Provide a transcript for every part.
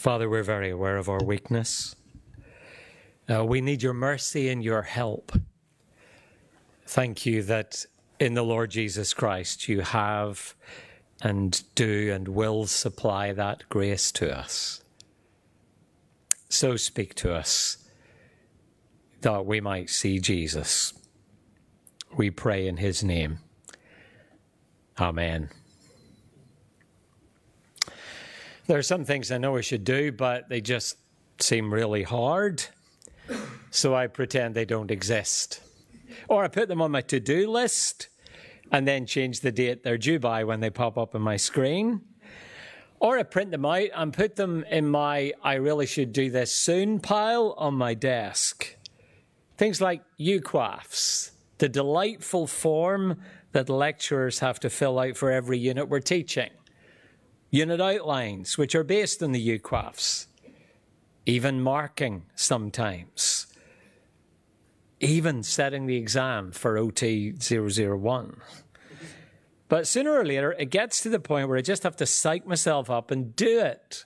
Father, we're very aware of our weakness. We need your mercy and your help. Thank you that in the Lord Jesus Christ you have and do and will supply that grace to us. So speak to us that we might see Jesus. We pray in his name. Amen. There are some things I know I should do, but they just seem really hard. So I pretend they don't exist. Or I put them on my to-do list and then change the date they're due by when they pop up on my screen. Or I print them out and put them in my I really should do this soon pile on my desk. Things like UQAFs, the delightful form that lecturers have to fill out for every unit we're teaching. Unit outlines, which are based on the UQAFs. Even marking sometimes. Even setting the exam for OT 001. But sooner or later, it gets to the point where I just have to psych myself up and do it.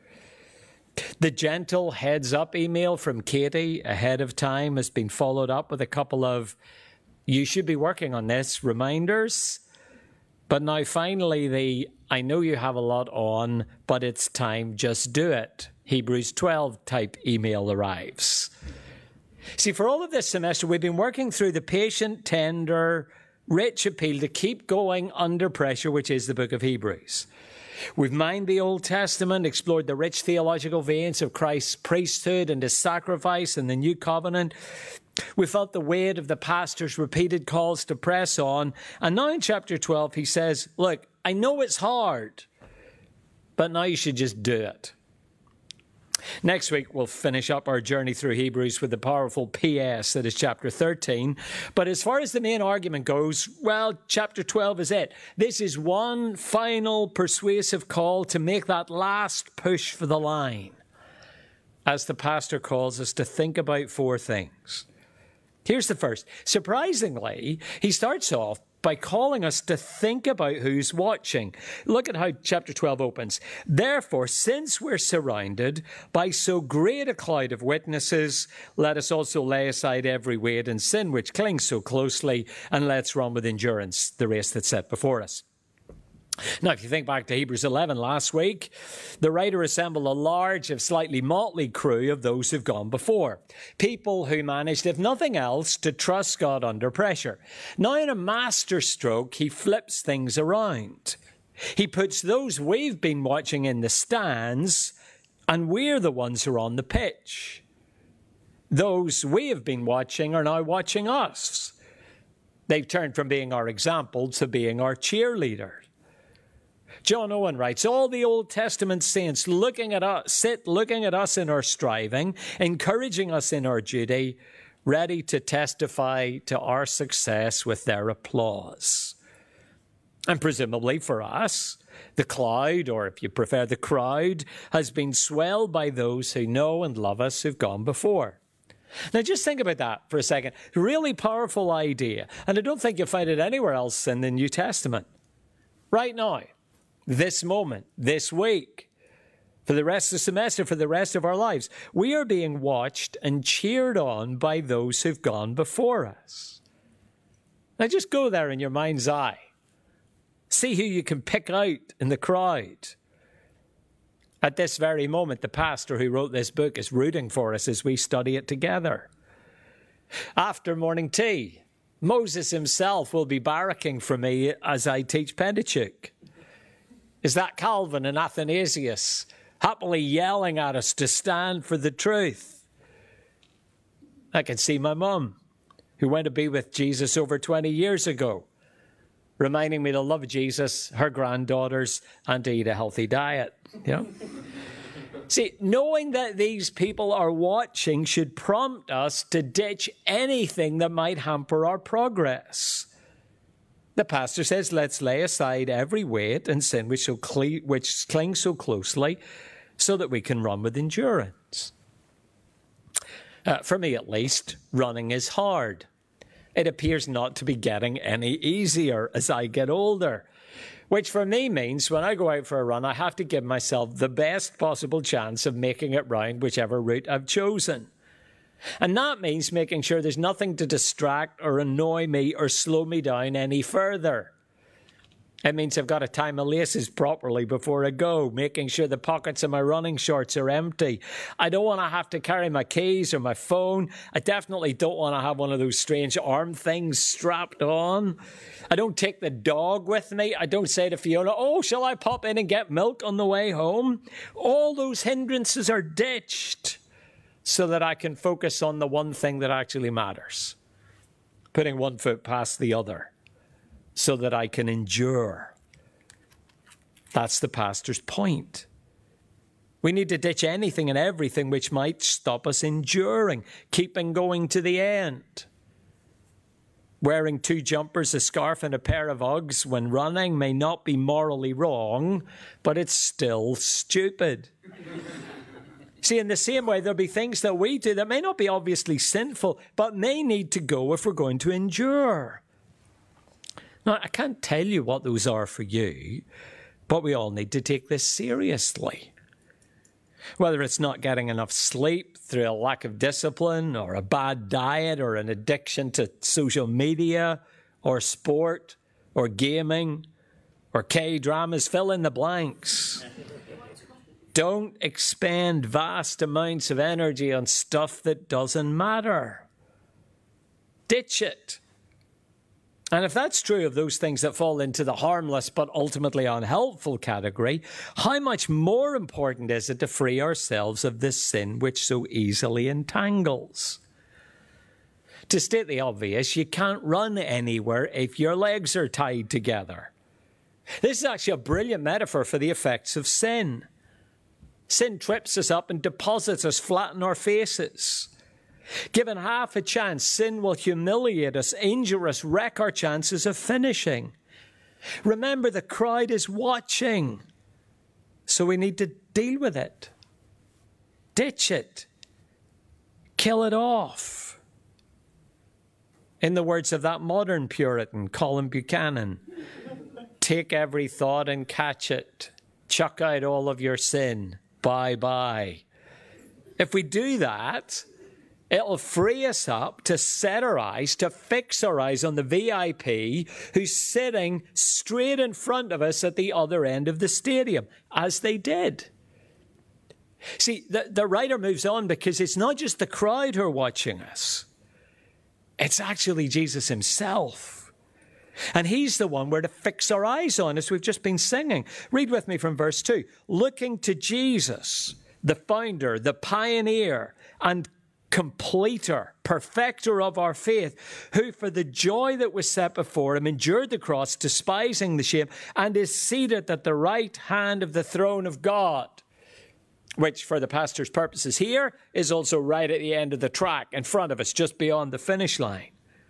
The gentle heads-up email from Katie ahead of time has been followed up with a couple of, you should be working on this, reminders. But now finally the, I know you have a lot on, but it's time, just do it. Hebrews 12 type email arrives. See, for all of this semester, we've been working through the patient, tender, rich appeal to keep going under pressure, which is the book of Hebrews. We've mined the Old Testament, explored the rich theological veins of Christ's priesthood and his sacrifice and the new covenant. We felt the weight of the pastor's repeated calls to press on. And now in chapter 12, he says, look, I know it's hard, but now you should just do it. Next week, we'll finish up our journey through Hebrews with the powerful PS that is chapter 13. But as far as the main argument goes, well, chapter 12 is it. This is one final persuasive call to make that last push for the line. As the pastor calls us to think about four things. Here's the first. Surprisingly, he starts off by calling us to think about who's watching. Look at how chapter 12 opens. Therefore, since we're surrounded by so great a cloud of witnesses, let us also lay aside every weight and sin which clings so closely, and let's run with endurance the race that's set before us. Now, if you think back to Hebrews 11 last week, the writer assembled a large, if slightly motley crew of those who've gone before. People who managed, if nothing else, to trust God under pressure. Now, in a master stroke, he flips things around. He puts those we've been watching in the stands, and we're the ones who are on the pitch. Those we have been watching are now watching us. They've turned from being our example to being our cheerleaders. John Owen writes, all the Old Testament saints looking at us in our striving, encouraging us in our duty, ready to testify to our success with their applause. And presumably for us, the cloud, or if you prefer the crowd, has been swelled by those who know and love us who've gone before. Now just think about that for a second. Really powerful idea. And I don't think you'll find it anywhere else in the New Testament. Right now. This moment, this week, for the rest of the semester, for the rest of our lives, we are being watched and cheered on by those who've gone before us. Now just go there in your mind's eye. See who you can pick out in the crowd. At this very moment, the pastor who wrote this book is rooting for us as we study it together. After morning tea, Moses himself will be barracking for me as I teach Pentateuch. Is that Calvin and Athanasius happily yelling at us to stand for the truth? I can see my mum, who went to be with Jesus over 20 years ago, reminding me to love Jesus, her granddaughters, and to eat a healthy diet. You know? See, knowing that these people are watching should prompt us to ditch anything that might hamper our progress. The pastor says, let's lay aside every weight and sin which clings so closely so that we can run with endurance. For me, at least, running is hard. It appears not to be getting any easier as I get older. which for me means when I go out for a run, I have to give myself the best possible chance of making it round whichever route I've chosen. And that means making sure there's nothing to distract or annoy me or slow me down any further. It means I've got to tie my laces properly before I go, making sure the pockets of my running shorts are empty. I don't want to have to carry my keys or my phone. I definitely don't want to have one of those strange arm things strapped on. I don't take the dog with me. I don't say to Fiona, oh, shall I pop in and get milk on the way home? All those hindrances are ditched so that I can focus on the one thing that actually matters, putting one foot past the other, so that I can endure. That's the pastor's point. We need to ditch anything and everything which might stop us enduring, keeping going to the end. Wearing 2 jumpers, a scarf, and a pair of Uggs when running may not be morally wrong, but it's still stupid. See, in the same way, there'll be things that we do that may not be obviously sinful, but may need to go if we're going to endure. Now, I can't tell you what those are for you, but we all need to take this seriously. Whether it's not getting enough sleep through a lack of discipline, or a bad diet, or an addiction to social media, or sport, or gaming, or K-dramas, fill in the blanks. Don't expend vast amounts of energy on stuff that doesn't matter. Ditch it. And if that's true of those things that fall into the harmless but ultimately unhelpful category, how much more important is it to free ourselves of this sin which so easily entangles? To state the obvious, you can't run anywhere if your legs are tied together. This is actually a brilliant metaphor for the effects of sin. Sin trips us up and deposits us flat on our faces. Given half a chance, sin will humiliate us, injure us, wreck our chances of finishing. Remember, the crowd is watching, so we need to deal with it. Ditch it. Kill it off. In the words of that modern Puritan, Colin Buchanan, take every thought and catch it. Chuck out all of your sin. Bye-bye. If we do that, it'll free us up to set our eyes, to fix our eyes on the VIP who's sitting straight in front of us at the other end of the stadium, as they did. See, the writer moves on because it's not just the crowd who are watching us. It's actually Jesus himself. And he's the one we're to fix our eyes on, as we've just been singing. Read with me from verse 2. Looking to Jesus, the founder, the pioneer, and completer, perfecter of our faith, who for the joy that was set before him endured the cross, despising the shame, and is seated at the right hand of the throne of God, which for the pastor's purposes here is also right at the end of the track in front of us, just beyond the finish line.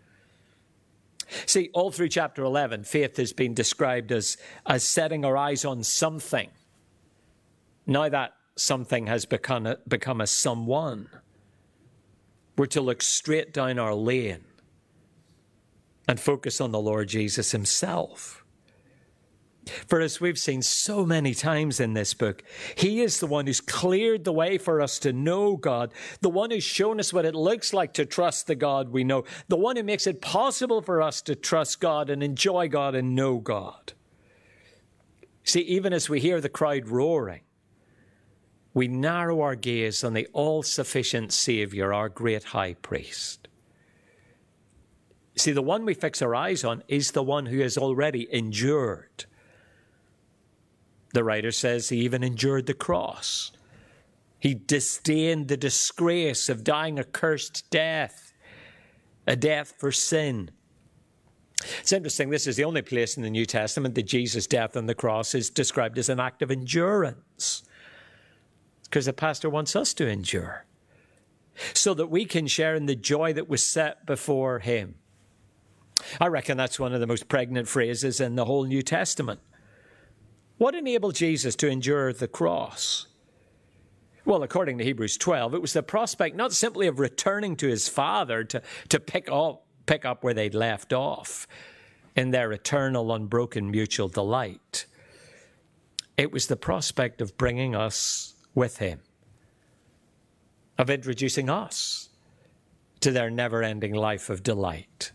See, all through chapter 11, faith has been described as setting our eyes on something. Now that something has become a someone. We're to look straight down our lane and focus on the Lord Jesus himself. For as we've seen so many times in this book, he is the one who's cleared the way for us to know God, the one who's shown us what it looks like to trust the God we know, the one who makes it possible for us to trust God and enjoy God and know God. See, even as we hear the crowd roaring, we narrow our gaze on the all-sufficient Saviour, our great high priest. See, the one we fix our eyes on is the one who has already endured. The writer says he even endured the cross. He disdained the disgrace of dying a cursed death, a death for sin. It's interesting, this is the only place in the New Testament that Jesus' death on the cross is described as an act of endurance. Because the pastor wants us to endure so that we can share in the joy that was set before him. I reckon that's one of the most pregnant phrases in the whole New Testament. What enabled Jesus to endure the cross? Well, according to Hebrews 12, it was the prospect not simply of returning to his Father to pick up where they'd left off. in their eternal, unbroken mutual delight. It was the prospect of bringing us with him, of introducing us to their never-ending life of delight.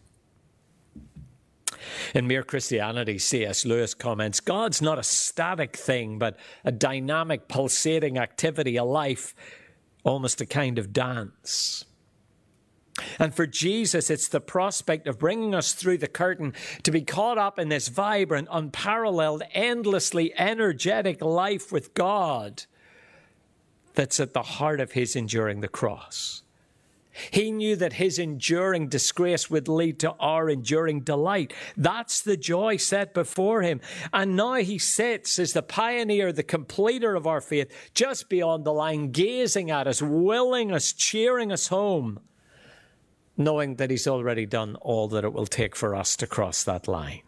In Mere Christianity, C.S. Lewis comments, God's not a static thing, but a dynamic, pulsating activity, a life, almost a kind of dance. And for Jesus, it's the prospect of bringing us through the curtain to be caught up in this vibrant, unparalleled, endlessly energetic life with God that's at the heart of his enduring the cross. He knew that his enduring disgrace would lead to our enduring delight. That's the joy set before him. And now he sits as the pioneer, the completer of our faith, just beyond the line, gazing at us, willing us, cheering us home, knowing that he's already done all that it will take for us to cross that line.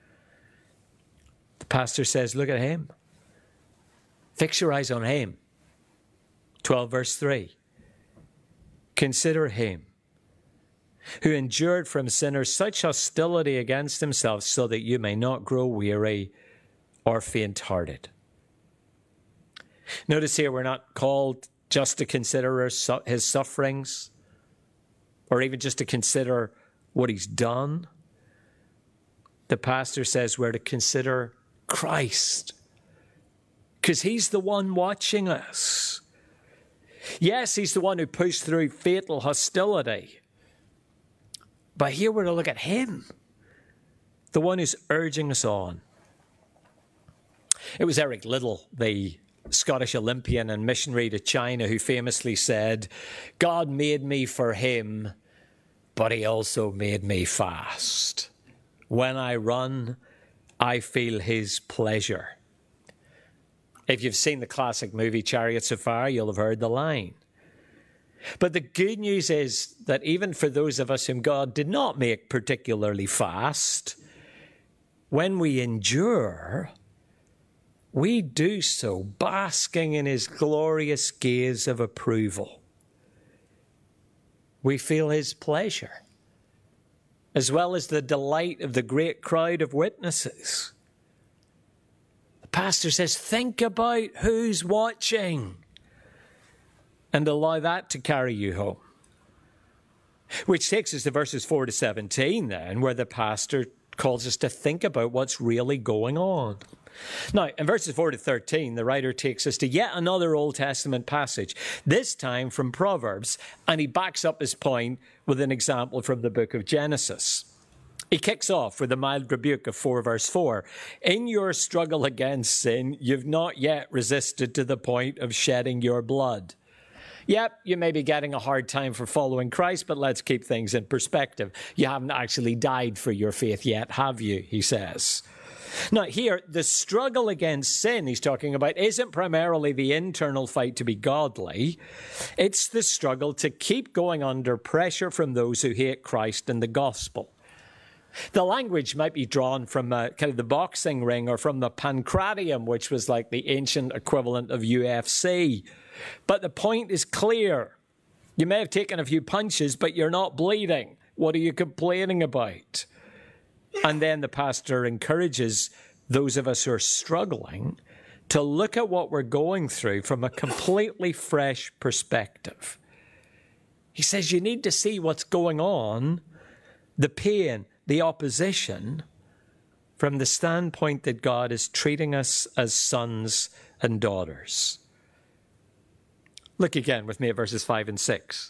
The pastor says, look at him. Fix your eyes on him. 12 verse 3. Consider him who endured from sinners such hostility against himself, so that you may not grow weary or faint-hearted. Notice here, we're not called just to consider his sufferings, or even just to consider what he's done. The pastor says we're to consider Christ, because he's the one watching us. Yes, he's the one who pushed through fatal hostility. But here we're to look at him, the one who's urging us on. It was Eric Liddell, the Scottish Olympian and missionary to China, who famously said, God made me for him, but he also made me fast. When I run, I feel his pleasure. If you've seen the classic movie Chariots of Fire, you'll have heard the line. But the good news is that even for those of us whom God did not make particularly fast, when we endure, we do so basking in his glorious gaze of approval. We feel his pleasure, as well as the delight of the great crowd of witnesses. The pastor says, think about who's watching and allow that to carry you home. Which takes us to verses 4 to 17 then, where the pastor calls us to think about what's really going on. Now, in verses 4 to 13, the writer takes us to yet another Old Testament passage, this time from Proverbs, and he backs up his point with an example from the book of Genesis. He kicks off with a mild rebuke of 4 verse 4. In your struggle against sin, you've not yet resisted to the point of shedding your blood. Yep, you may be getting a hard time for following Christ, but let's keep things in perspective. You haven't actually died for your faith yet, have you? He says. Now here, the struggle against sin he's talking about isn't primarily the internal fight to be godly. It's the struggle to keep going under pressure from those who hate Christ and the gospel. The language might be drawn from kind of the boxing ring or from the pancratium, which was like the ancient equivalent of UFC. But the point is clear. You may have taken a few punches, but you're not bleeding. What are you complaining about? And then the pastor encourages those of us who are struggling to look at what we're going through from a completely fresh perspective. He says you need to see what's going on, the pain, the opposition, from the standpoint that God is treating us as sons and daughters. Look again with me at verses 5 and 6.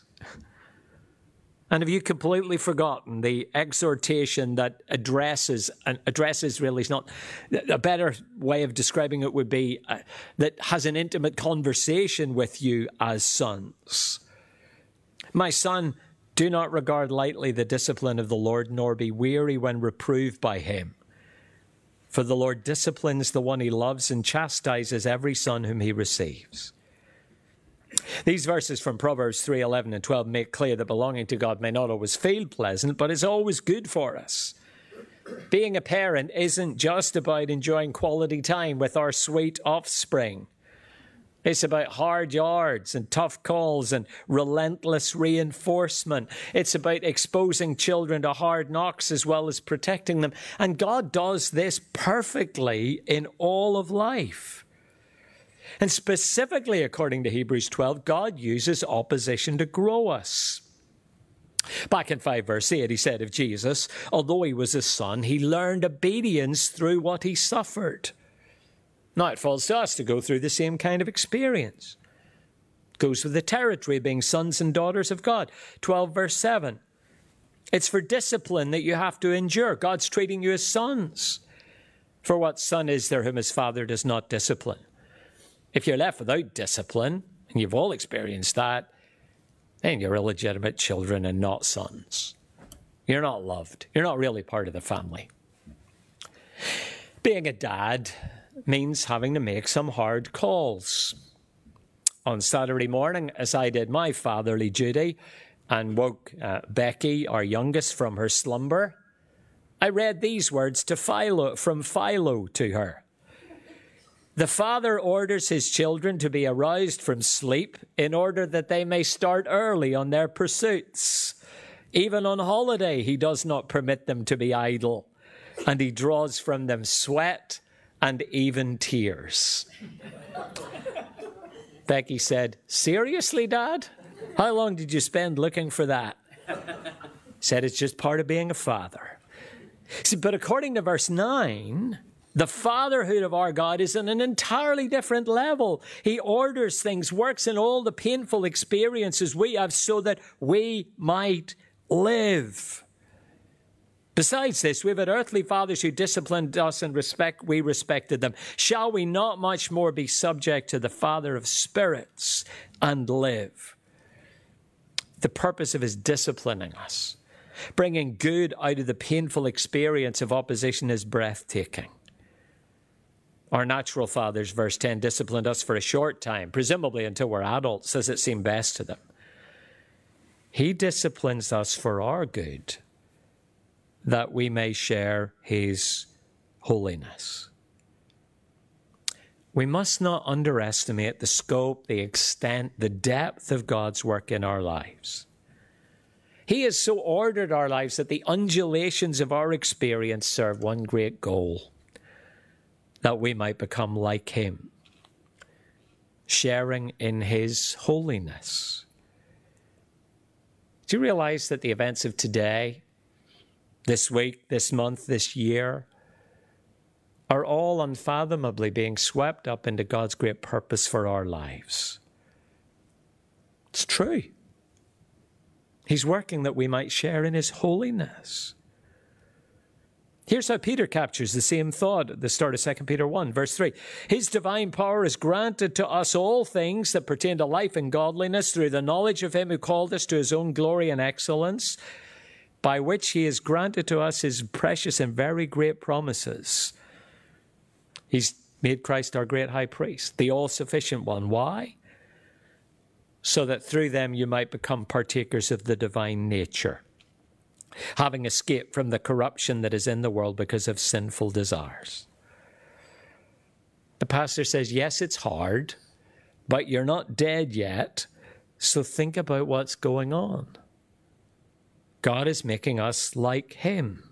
And have you completely forgotten the exhortation that addresses really is not, a better way of describing it would be that has an intimate conversation with you as sons. My son, do not regard lightly the discipline of the Lord, nor be weary when reproved by him. For the Lord disciplines the one he loves and chastises every son whom he receives. These verses from Proverbs 3:11 and 12 make clear that belonging to God may not always feel pleasant, but is always good for us. Being a parent isn't just about enjoying quality time with our sweet offspring. It's about hard yards and tough calls and relentless reinforcement. It's about exposing children to hard knocks as well as protecting them. And God does this perfectly in all of life. And specifically, according to Hebrews 12, God uses opposition to grow us. Back in 5 verse 8, he said of Jesus, although he was a son, he learned obedience through what he suffered. Now it falls to us to go through the same kind of experience. It goes with the territory, being sons and daughters of God. 12 verse 7. It's for discipline that you have to endure. God's treating you as sons. For what son is there whom his father does not discipline? If you're left without discipline, and you've all experienced that, then you're illegitimate children and not sons. You're not loved. You're not really part of the family. Being a dad means having to make some hard calls. On Saturday morning, as I did my fatherly duty and woke Becky, our youngest, from her slumber, I read these words from Philo to her. The father orders his children to be aroused from sleep in order that they may start early on their pursuits. Even on holiday, he does not permit them to be idle, and he draws from them sweat and even tears. Becky said, seriously, Dad? How long did you spend looking for that? Said it's just part of being a father. See, but according to verse 9, the fatherhood of our God is on an entirely different level. He orders things, works in all the painful experiences we have so that we might live. Besides this, we've had earthly fathers who disciplined us and we respected them. Shall we not much more be subject to the Father of spirits and live? The purpose of his disciplining us, bringing good out of the painful experience of opposition, is breathtaking. Our natural fathers, verse 10, disciplined us for a short time, presumably until we're adults, as it seemed best to them. He disciplines us for our good, that we may share his holiness. We must not underestimate the scope, the extent, the depth of God's work in our lives. He has so ordered our lives that the undulations of our experience serve one great goal, that we might become like him, sharing in his holiness. Do you realize that the events of today, this week, this month, this year, are all unfathomably being swept up into God's great purpose for our lives? It's true. He's working that we might share in his holiness. Here's how Peter captures the same thought at the start of 2 Peter 1, verse 3. His divine power has granted to us all things that pertain to life and godliness through the knowledge of him who called us to his own glory and excellence, by which he has granted to us his precious and very great promises. He's made Christ our great high priest, the all-sufficient one. Why? So that through them you might become partakers of the divine nature, having escaped from the corruption that is in the world because of sinful desires. The pastor says, yes, it's hard, but you're not dead yet, so think about what's going on. God is making us like him.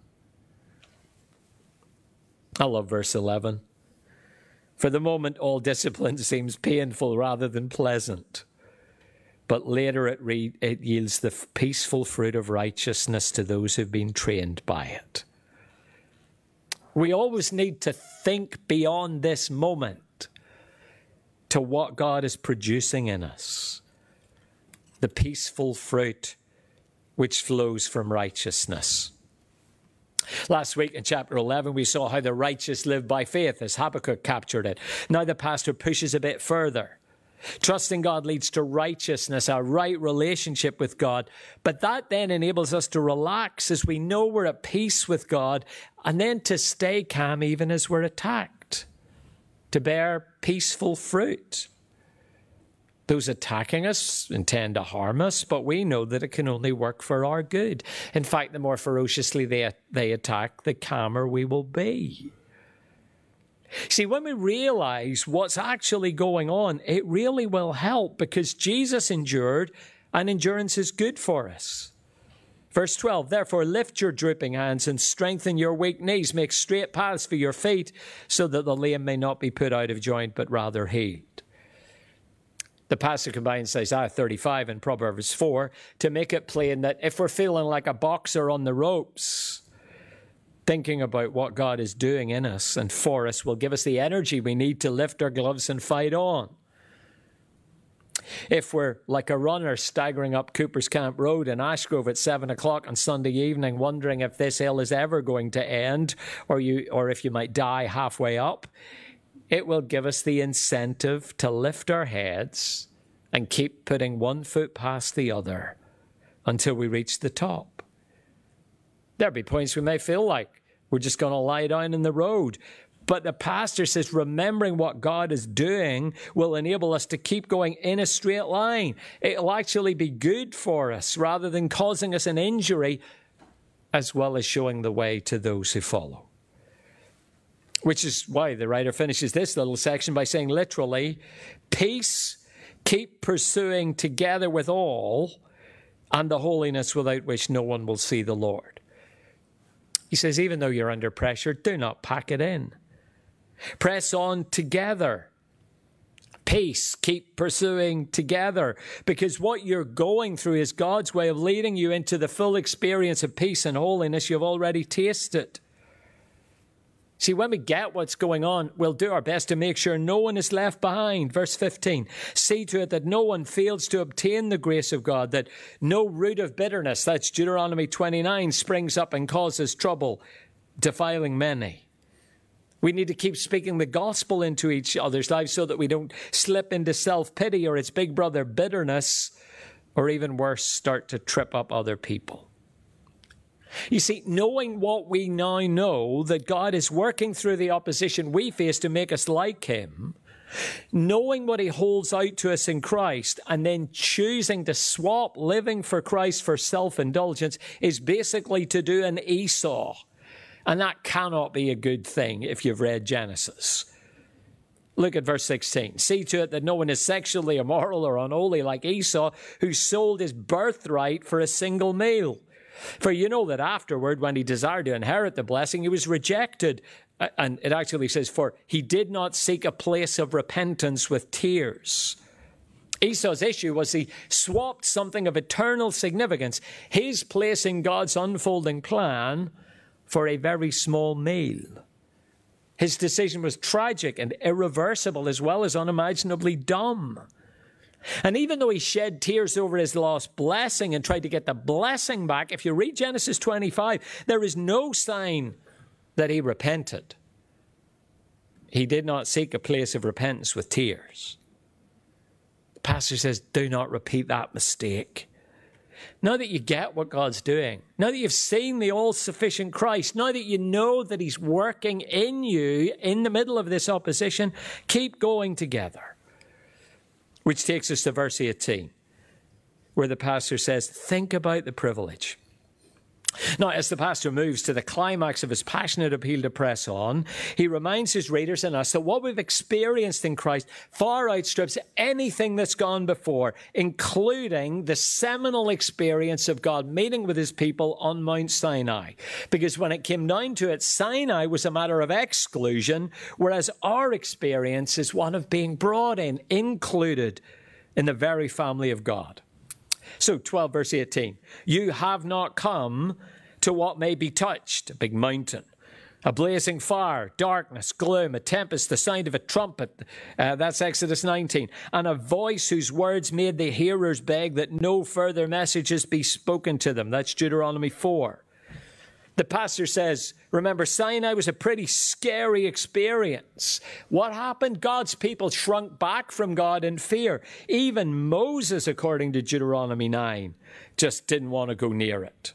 I love verse 11. For the moment, all discipline seems painful rather than pleasant, but later it yields the peaceful fruit of righteousness to those who've been trained by it. We always need to think beyond this moment to what God is producing in us. The peaceful fruit which flows from righteousness. Last week in chapter 11, we saw how the righteous live by faith, as Habakkuk captured it. Now the pastor pushes a bit further. Trusting God leads to righteousness, a right relationship with God. But that then enables us to relax as we know we're at peace with God, and then to stay calm even as we're attacked, to bear peaceful fruit. Those attacking us intend to harm us, but we know that it can only work for our good. In fact, the more ferociously they attack, the calmer we will be. See, when we realize what's actually going on, it really will help because Jesus endured, and endurance is good for us. Verse 12, therefore lift your drooping hands and strengthen your weak knees. Make straight paths for your feet so that the lame may not be put out of joint, but rather healed. The pastor combines Isaiah 35 and Proverbs 4 to make it plain that if we're feeling like a boxer on the ropes, thinking about what God is doing in us and for us will give us the energy we need to lift our gloves and fight on. If we're like a runner staggering up Cooper's Camp Road in Ashgrove at 7 o'clock on Sunday evening, wondering if this hill is ever going to end or if you might die halfway up, it will give us the incentive to lift our heads and keep putting one foot past the other until we reach the top. There'll be points we may feel like we're just going to lie down in the road. But the pastor says remembering what God is doing will enable us to keep going in a straight line. It'll actually be good for us rather than causing us an injury, as well as showing the way to those who follow. Which is why the writer finishes this little section by saying literally, peace, keep pursuing together with all, and the holiness without which no one will see the Lord. He says, even though you're under pressure, do not pack it in. Press on together. Peace, keep pursuing together. Because what you're going through is God's way of leading you into the full experience of peace and holiness you've already tasted. See, when we get what's going on, we'll do our best to make sure no one is left behind. Verse 15, see to it that no one fails to obtain the grace of God, that no root of bitterness, that's Deuteronomy 29, springs up and causes trouble, defiling many. We need to keep speaking the gospel into each other's lives so that we don't slip into self-pity or its big brother bitterness, or even worse, start to trip up other people. You see, knowing what we now know, that God is working through the opposition we face to make us like him, knowing what he holds out to us in Christ, and then choosing to swap living for Christ for self-indulgence is basically to do an Esau. And that cannot be a good thing if you've read Genesis. Look at verse 16. See to it that no one is sexually immoral or unholy like Esau, who sold his birthright for a single meal. For you know that afterward, when he desired to inherit the blessing, he was rejected. And it actually says, for he did not seek a place of repentance with tears. Esau's issue was he swapped something of eternal significance, his place in God's unfolding plan, for a very small meal. His decision was tragic and irreversible, as well as unimaginably dumb. And even though he shed tears over his lost blessing and tried to get the blessing back, if you read Genesis 25, there is no sign that he repented. He did not seek a place of repentance with tears. The pastor says, do not repeat that mistake. Now that you get what God's doing, now that you've seen the all-sufficient Christ, now that you know that he's working in you in the middle of this opposition, keep going together. Which takes us to verse 18, where the pastor says, think about the privilege. Now, as the pastor moves to the climax of his passionate appeal to press on, he reminds his readers and us that what we've experienced in Christ far outstrips anything that's gone before, including the seminal experience of God meeting with his people on Mount Sinai. Because when it came down to it, Sinai was a matter of exclusion, whereas our experience is one of being brought in, included in the very family of God. So 12 verse 18, you have not come to what may be touched, a big mountain, a blazing fire, darkness, gloom, a tempest, the sound of a trumpet. That's Exodus 19. And a voice whose words made the hearers beg that no further messages be spoken to them. That's Deuteronomy 4. The pastor says, remember, Sinai was a pretty scary experience. What happened? God's people shrunk back from God in fear. Even Moses, according to Deuteronomy 9, just didn't want to go near it.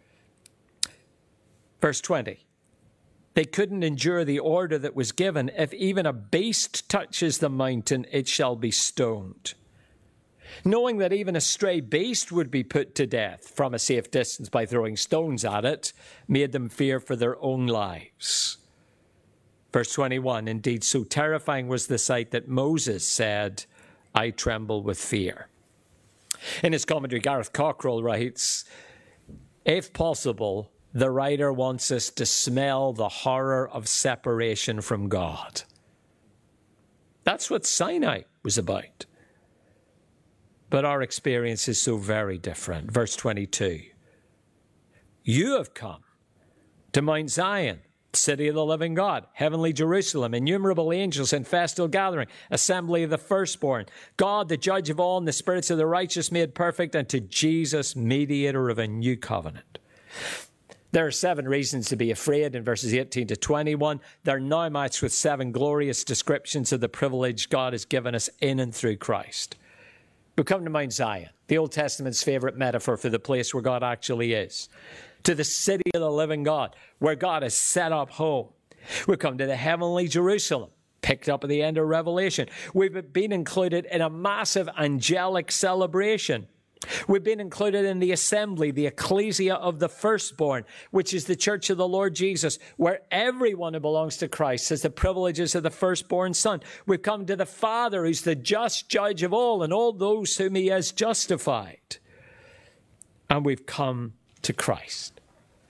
Verse 20. They couldn't endure the order that was given. If even a beast touches the mountain, it shall be stoned. Knowing that even a stray beast would be put to death from a safe distance by throwing stones at it, made them fear for their own lives. Verse 21, indeed, so terrifying was the sight that Moses said, I tremble with fear. In his commentary, Gareth Cockrell writes, if possible, the writer wants us to smell the horror of separation from God. That's what Sinai was about. But our experience is so very different. Verse 22, you have come to Mount Zion, city of the living God, heavenly Jerusalem, innumerable angels in festal gathering, assembly of the firstborn, God, the judge of all, and the spirits of the righteous made perfect, and to Jesus, mediator of a new covenant. There are 7 reasons to be afraid in verses 18 to 21. They're now matched with 7 glorious descriptions of the privilege God has given us in and through Christ. We come to Mount Zion, the Old Testament's favourite metaphor for the place where God actually is. To the city of the living God, where God has set up home. We come to the heavenly Jerusalem, picked up at the end of Revelation. We've been included in a massive angelic celebration. We've been included in the assembly, the ecclesia of the firstborn, which is the church of the Lord Jesus, where everyone who belongs to Christ has the privileges of the firstborn son. We've come to the Father, who's the just judge of all, and all those whom he has justified. And we've come to Christ.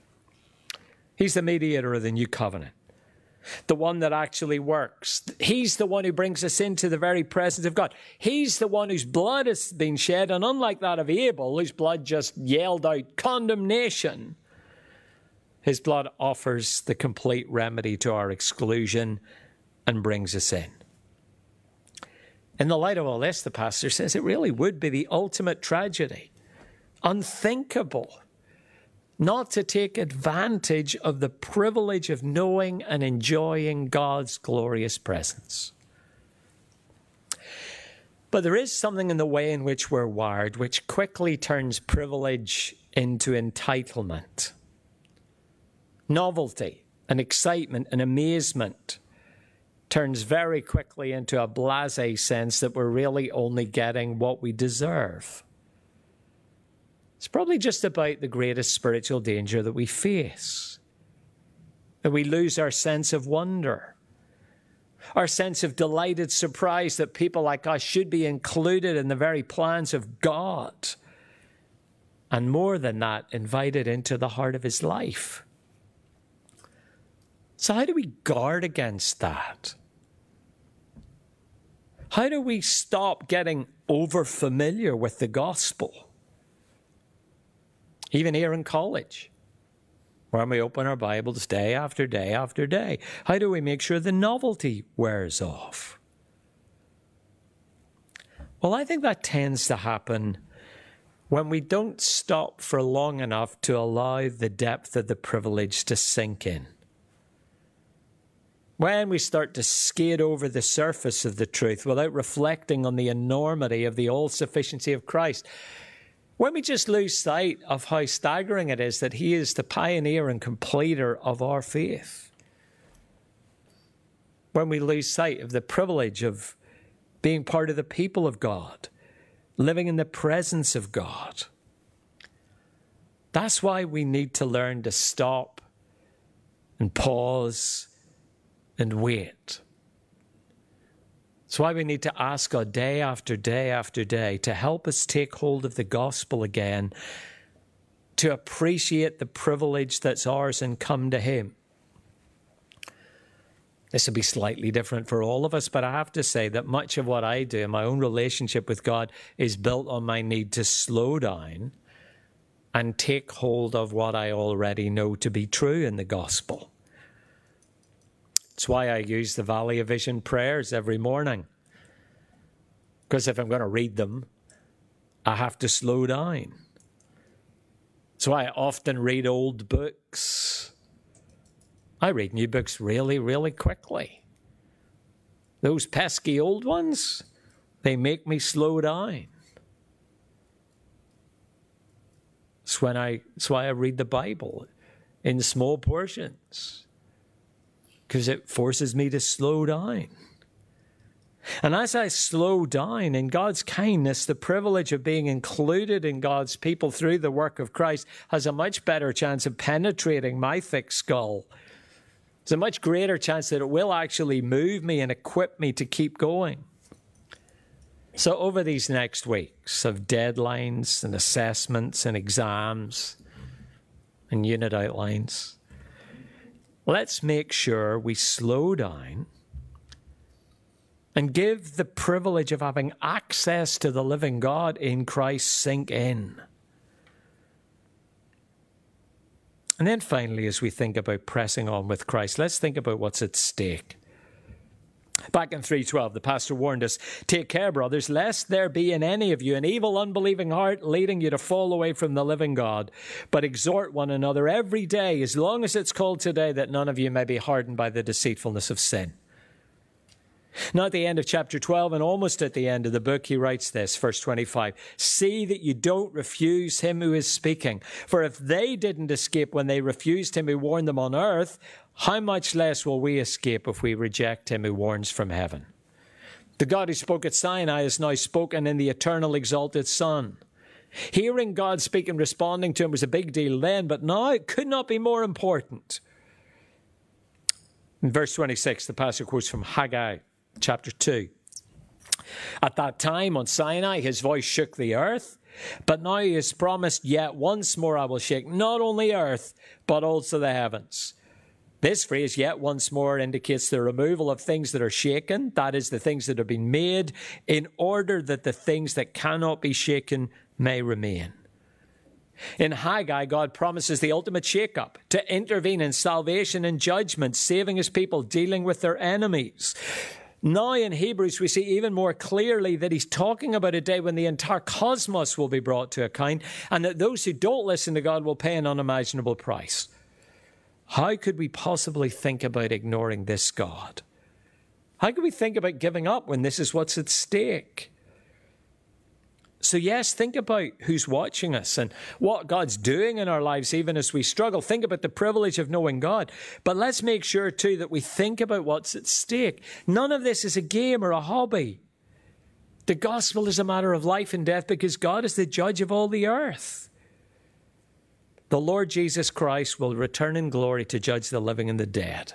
He's the mediator of the new covenant, the one that actually works. He's the one who brings us into the very presence of God. He's the one whose blood has been shed, and unlike that of Abel, whose blood just yelled out condemnation, his blood offers the complete remedy to our exclusion and brings us in. In the light of all this, the pastor says it really would be the ultimate tragedy, unthinkable, not to take advantage of the privilege of knowing and enjoying God's glorious presence. But there is something in the way in which we're wired which quickly turns privilege into entitlement. Novelty and excitement and amazement turns very quickly into a blasé sense that we're really only getting what we deserve. It's probably just about the greatest spiritual danger that we face, that we lose our sense of wonder, our sense of delighted surprise that people like us should be included in the very plans of God, and more than that, invited into the heart of his life. So how do we guard against that? How do we stop getting over-familiar with the gospel? Even here in college, where we open our Bibles day after day after day. How do we make sure the novelty wears off? Well, I think that tends to happen when we don't stop for long enough to allow the depth of the privilege to sink in. When we start to skate over the surface of the truth without reflecting on the enormity of the all-sufficiency of Christ. When we just lose sight of how staggering it is that he is the pioneer and completer of our faith. When we lose sight of the privilege of being part of the people of God, living in the presence of God. That's why we need to learn to stop and pause and wait. That's why we need to ask God day after day after day to help us take hold of the gospel again, to appreciate the privilege that's ours and come to him. This will be slightly different for all of us, but I have to say that much of what I do in my own relationship with God is built on my need to slow down and take hold of what I already know to be true in the gospel. That's why I use the Valley of Vision prayers every morning. Because if I'm going to read them, I have to slow down. That's why I often read old books. I read new books really, really quickly. Those pesky old ones, they make me slow down. That's why I read the Bible in small portions. Because it forces me to slow down. And as I slow down in God's kindness, the privilege of being included in God's people through the work of Christ has a much better chance of penetrating my thick skull There's a much greater chance that it will actually move me and equip me to keep going. So over these next weeks of deadlines and assessments and exams and unit outlines, let's make sure we slow down and give the privilege of having access to the living God in Christ sink in. And then finally, as we think about pressing on with Christ, let's think about what's at stake. Back in 3:12, the pastor warned us, "Take care, brothers, lest there be in any of you an evil, unbelieving heart leading you to fall away from the living God. But exhort one another every day, as long as it's called today, that none of you may be hardened by the deceitfulness of sin." Now at the end of chapter 12 and almost at the end of the book, he writes this, verse 25, "See that you don't refuse him who is speaking. For if they didn't escape when they refused him who warned them on earth, how much less will we escape if we reject him who warns from heaven? The God who spoke at Sinai has now spoken in the eternal exalted Son. Hearing God speak and responding to him was a big deal then, but now it could not be more important." In verse 26, the pastor quotes from Haggai, chapter 2. "At that time on Sinai, his voice shook the earth, but now he has promised, yet once more I will shake not only earth, but also the heavens." This phrase, "yet once more," indicates the removal of things that are shaken, that is, the things that have been made, in order that the things that cannot be shaken may remain. In Haggai, God promises the ultimate shake-up, to intervene in salvation and judgment, saving his people, dealing with their enemies. Now in Hebrews, we see even more clearly that he's talking about a day when the entire cosmos will be brought to account, and that those who don't listen to God will pay an unimaginable price. How could we possibly think about ignoring this God? How could we think about giving up when this is what's at stake? So yes, think about who's watching us and what God's doing in our lives, even as we struggle. Think about the privilege of knowing God. But let's make sure, too, that we think about what's at stake. None of this is a game or a hobby. The gospel is a matter of life and death because God is the judge of all the earth. The Lord Jesus Christ will return in glory to judge the living and the dead.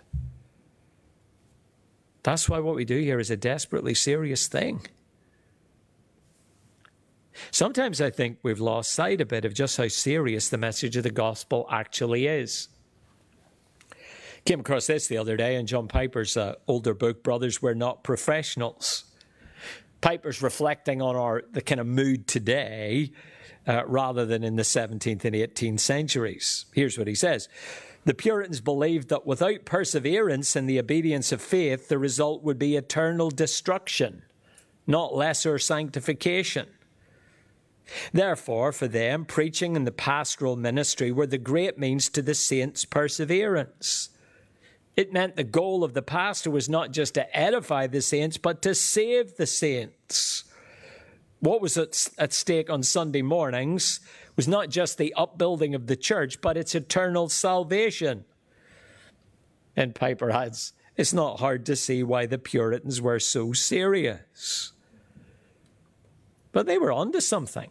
That's why what we do here is a desperately serious thing. Sometimes I think we've lost sight a bit of just how serious the message of the gospel actually is. Came across this the other day in John Piper's older book, Brothers, We're Not Professionals. Piper's reflecting on the kind of mood today rather than in the 17th and 18th centuries. Here's what he says. The Puritans believed that without perseverance in the obedience of faith, the result would be eternal destruction, not lesser sanctification. Therefore, for them, preaching and the pastoral ministry were the great means to the saints' perseverance. It meant the goal of the pastor was not just to edify the saints, but to save the saints. What was at stake on Sunday mornings was not just the upbuilding of the church, but its eternal salvation. And Piper adds, it's not hard to see why the Puritans were so serious. But they were onto something.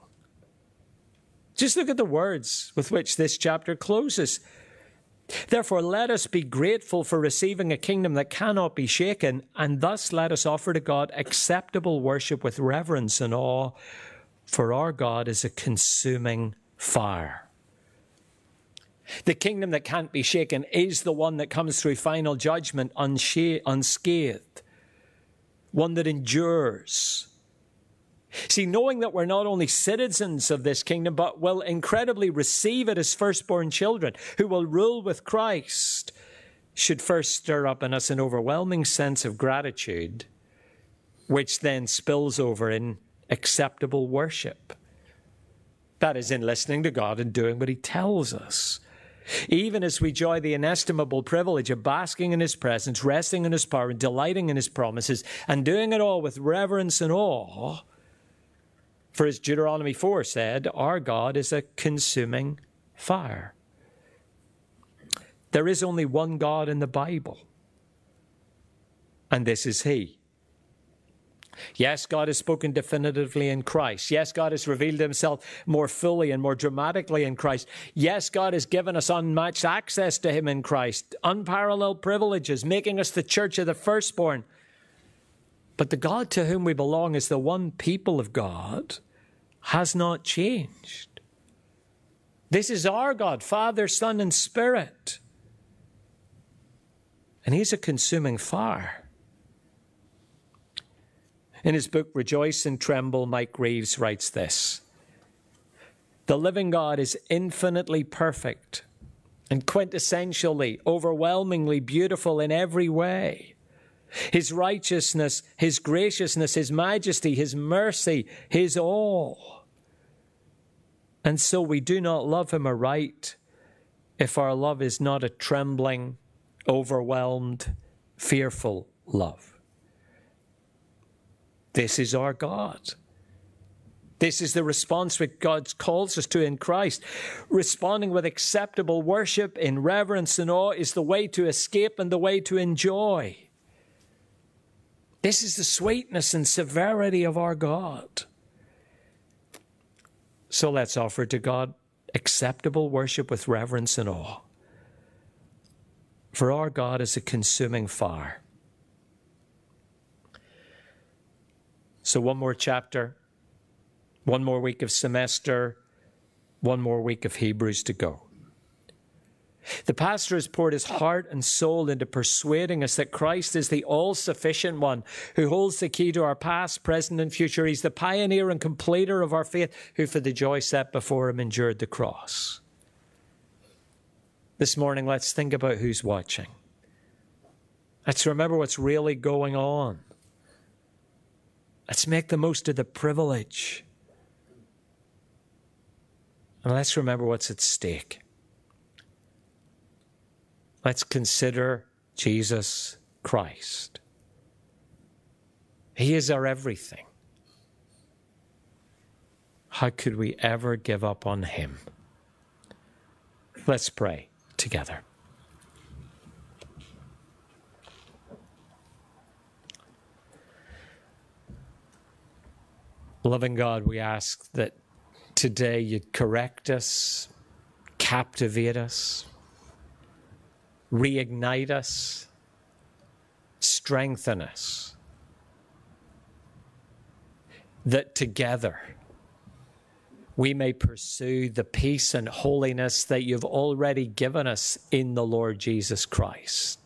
Just look at the words with which this chapter closes. Therefore, let us be grateful for receiving a kingdom that cannot be shaken, and thus let us offer to God acceptable worship with reverence and awe, for our God is a consuming fire. The kingdom that can't be shaken is the one that comes through final judgment unscathed, one that endures. See, knowing that we're not only citizens of this kingdom, but will incredibly receive it as firstborn children who will rule with Christ, should first stir up in us an overwhelming sense of gratitude, which then spills over in acceptable worship. That is, in listening to God and doing what he tells us. Even as we enjoy the inestimable privilege of basking in his presence, resting in his power, and delighting in his promises, and doing it all with reverence and awe. For as Deuteronomy 4 said, our God is a consuming fire. There is only one God in the Bible, and this is he. Yes, God has spoken definitively in Christ. Yes, God has revealed himself more fully and more dramatically in Christ. Yes, God has given us unmatched access to him in Christ, unparalleled privileges, making us the church of the firstborn. But the God to whom we belong as the one people of God has not changed. This is our God, Father, Son, and Spirit. And he's a consuming fire. In his book, Rejoice and Tremble, Mike Reeves writes this: the living God is infinitely perfect and quintessentially, overwhelmingly beautiful in every way. His righteousness, his graciousness, his majesty, his mercy, his all. And so we do not love him aright if our love is not a trembling, overwhelmed, fearful love. This is our God. This is the response which God calls us to in Christ. Responding with acceptable worship in reverence and awe is the way to escape and the way to enjoy. This is the sweetness and severity of our God. So let's offer to God acceptable worship with reverence and awe. For our God is a consuming fire. So one more chapter, one more week of semester, one more week of Hebrews to go. The pastor has poured his heart and soul into persuading us that Christ is the all-sufficient one who holds the key to our past, present, and future. He's the pioneer and completer of our faith, who for the joy set before him endured the cross. This morning, let's think about who's watching. Let's remember what's really going on. Let's make the most of the privilege. And let's remember what's at stake. Let's consider Jesus Christ. He is our everything. How could we ever give up on him? Let's pray together. Loving God, we ask that today you'd correct us, captivate us, reignite us, strengthen us, that together we may pursue the peace and holiness that you've already given us in the Lord Jesus Christ.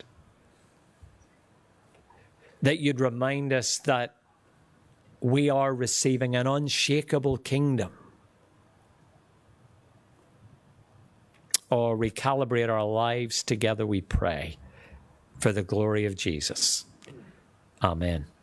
That you'd remind us that we are receiving an unshakable kingdom. Or recalibrate our lives together, we pray, for the glory of Jesus. Amen.